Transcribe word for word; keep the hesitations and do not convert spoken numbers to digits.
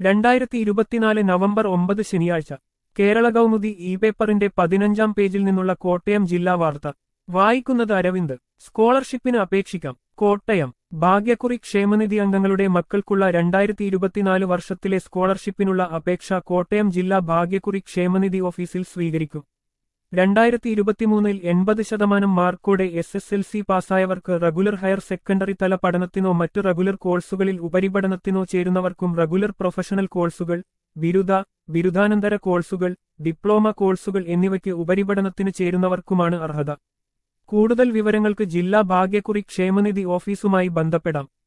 രണ്ടായിരത്തി ഇരുപത്തിനാല് നവംബർ ഒമ്പത് ശനിയാഴ്ച കേരള കൗമുദി ഇ പേപ്പറിന്റെ പതിനഞ്ചാം പേജിൽ നിന്നുള്ള കോട്ടയം ജില്ലാ വാർത്ത വായിക്കുന്നത് അരവിന്ദ്. സ്കോളർഷിപ്പിന് അപേക്ഷിക്കാം. കോട്ടയം. ഭാഗ്യക്കുറി ക്ഷേമനിധി അംഗങ്ങളുടെ മക്കൾക്കുള്ള രണ്ടായിരത്തി ഇരുപത്തിനാല് വർഷത്തിലെ സ്കോളർഷിപ്പിനുള്ള അപേക്ഷ കോട്ടയം ജില്ലാ ഭാഗ്യക്കുറി ക്ഷേമനിധി ഓഫീസിൽ സ്വീകരിക്കും. രണ്ടായിരത്തി ഇരുപത്തിമൂന്നിൽ എൺപത് ശതമാനം മാർക്കോടെ എസ് എസ് എൽ സി പാസ്സായവർക്ക് റെഗുലർ ഹയർ സെക്കൻഡറി തല പഠനത്തിനോ മറ്റു റെഗുലർ കോഴ്സുകളിൽ ഉപരിപഠനത്തിനോ ചേരുന്നവർക്കും റെഗുലർ പ്രൊഫഷണൽ കോഴ്സുകൾ, ബിരുദ, ബിരുദാനന്തര കോഴ്സുകൾ, ഡിപ്ലോമ കോഴ്സുകൾ എന്നിവയ്ക്ക് ഉപരിപഠനത്തിന് ചേരുന്നവർക്കുമാണ് അർഹത. കൂടുതൽ വിവരങ്ങൾക്ക് ജില്ലാ ഭാഗ്യക്കുറി ക്ഷേമനിധി ഓഫീസുമായി ബന്ധപ്പെടാം.